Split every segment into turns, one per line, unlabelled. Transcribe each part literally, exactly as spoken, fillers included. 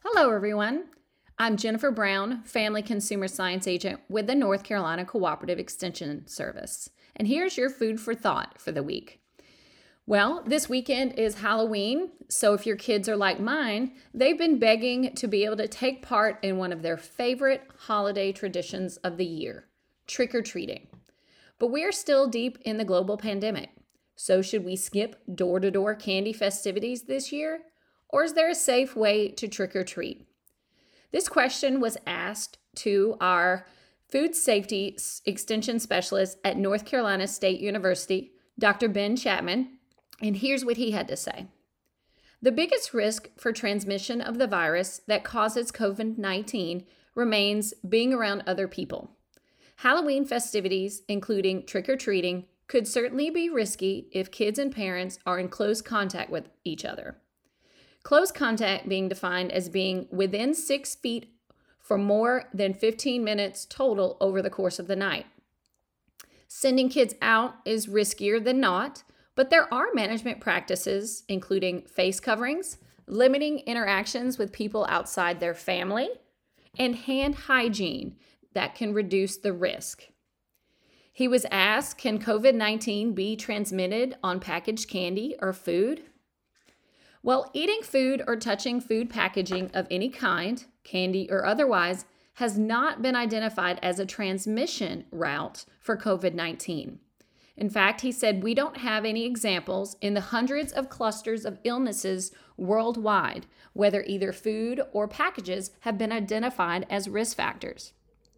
Hello, everyone. I'm Jennifer Brown, Family Consumer Science Agent with the North Carolina Cooperative Extension Service. And here's your food for thought for the week. Well, this weekend is Halloween, so if your kids are like mine, they've been begging to be able to take part in one of their favorite holiday traditions of the year, trick-or-treating. But we're still deep in the global pandemic, so should we skip door-to-door candy festivities this year? Or is there a safe way to trick or treat? This question was asked to our food safety extension specialist at North Carolina State University, Doctor Ben Chapman, and here's what he had to say. The biggest risk for transmission of the virus that causes covid nineteen remains being around other people. Halloween festivities, including trick-or-treating, could certainly be risky if kids and parents are in close contact with each other. Close contact being defined as being within six feet for more than fifteen minutes total over the course of the night. Sending kids out is riskier than not, but there are management practices, including face coverings, limiting interactions with people outside their family, and hand hygiene that can reduce the risk. He was asked, can covid nineteen be transmitted on packaged candy or food? Well, eating food or touching food packaging of any kind, candy or otherwise, has not been identified as a transmission route for covid nineteen. In fact, he said we don't have any examples in the hundreds of clusters of illnesses worldwide, whether either food or packages have been identified as risk factors.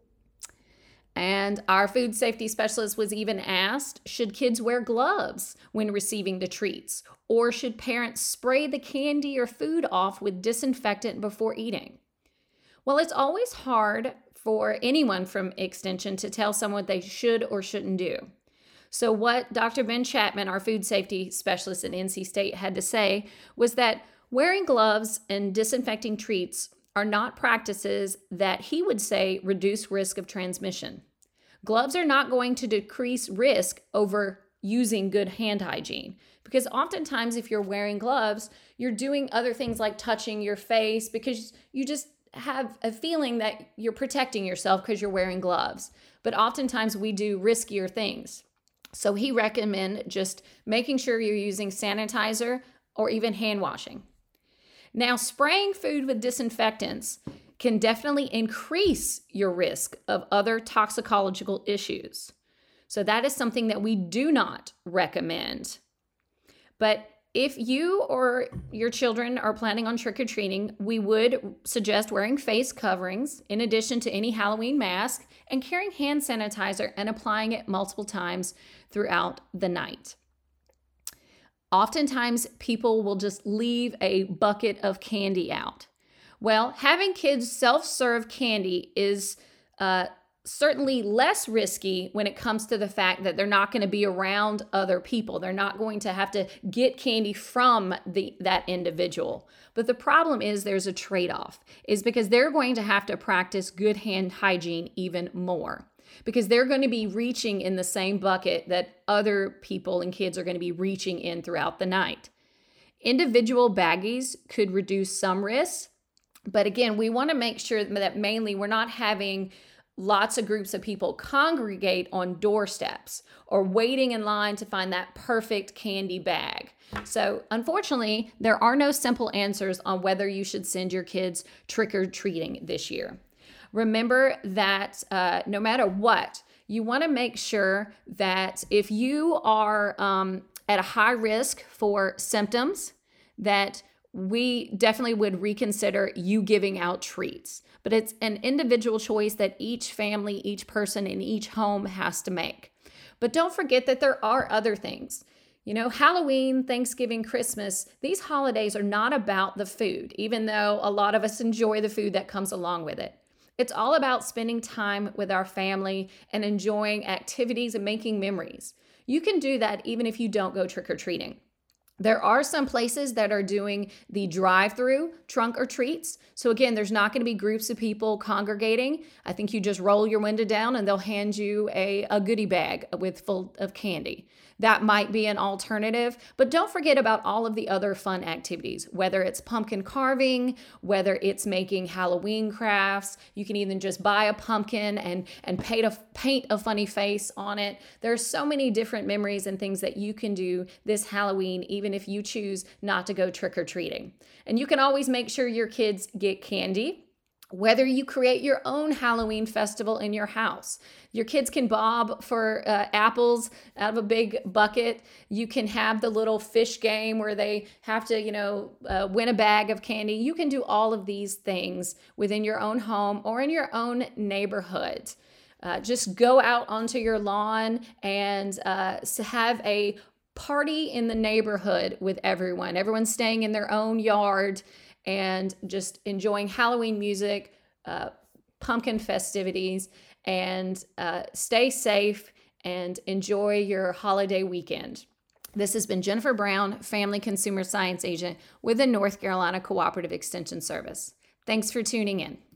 And our food safety specialist was even asked, should kids wear gloves when receiving the treats? Or should parents spray the candy or food off with disinfectant before eating? Well, it's always hard for anyone from Extension to tell someone what they should or shouldn't do. So what Doctor Ben Chapman, our food safety specialist at N C State, had to say was that wearing gloves and disinfecting treats are not practices that he would say reduce risk of transmission. Gloves are not going to decrease risk over using good hand hygiene, because oftentimes if you're wearing gloves, you're doing other things like touching your face because you just have a feeling that you're protecting yourself because you're wearing gloves. But oftentimes we do riskier things. So he recommend just making sure you're using sanitizer or even hand washing. Now, spraying food with disinfectants can definitely increase your risk of other toxicological issues. So that is something that we do not recommend. But if you or your children are planning on trick-or-treating, we would suggest wearing face coverings in addition to any Halloween mask and carrying hand sanitizer and applying it multiple times throughout the night. Oftentimes, people will just leave a bucket of candy out. Well, having kids self-serve candy is uh, certainly less risky when it comes to the fact that they're not going to be around other people. They're not going to have to get candy from the that individual. But the problem is there's a trade-off, is because they're going to have to practice good hand hygiene even more, because they're going to be reaching in the same bucket that other people and kids are going to be reaching in throughout the night. Individual baggies could reduce some risks, but again, we want to make sure that mainly we're not having lots of groups of people congregate on doorsteps or waiting in line to find that perfect candy bag. So unfortunately, there are no simple answers on whether you should send your kids trick-or-treating this year. Remember that uh, no matter what, you want to make sure that if you are um, at a high risk for symptoms, that we definitely would reconsider you giving out treats. But it's an individual choice that each family, each person in each home has to make. But don't forget that there are other things. You know, Halloween, Thanksgiving, Christmas, these holidays are not about the food, even though a lot of us enjoy the food that comes along with it. It's all about spending time with our family and enjoying activities and making memories. You can do that even if you don't go trick-or-treating. There are some places that are doing the drive-through trunk or treats. So again, there's not going to be groups of people congregating. I think you just roll your window down and they'll hand you a, a goodie bag with full of candy. That might be an alternative, but don't forget about all of the other fun activities, whether it's pumpkin carving, whether it's making Halloween crafts. You can even just buy a pumpkin and, and paint a, paint a funny face on it. There's so many different memories and things that you can do this Halloween, even if you choose not to go trick-or-treating. And you can always make sure your kids get candy. Whether you create your own Halloween festival in your house. Your kids can bob for uh, apples out of a big bucket. You can have the little fish game where they have to, you know, uh, win a bag of candy. You can do all of these things within your own home or in your own neighborhood. Uh, just go out onto your lawn and uh, have a party in the neighborhood with everyone. Everyone's staying in their own yard and just enjoying Halloween music, uh, pumpkin festivities, and uh, stay safe and enjoy your holiday weekend. This has been Jennifer Brown, Family Consumer Science Agent with the North Carolina Cooperative Extension Service. Thanks for tuning in.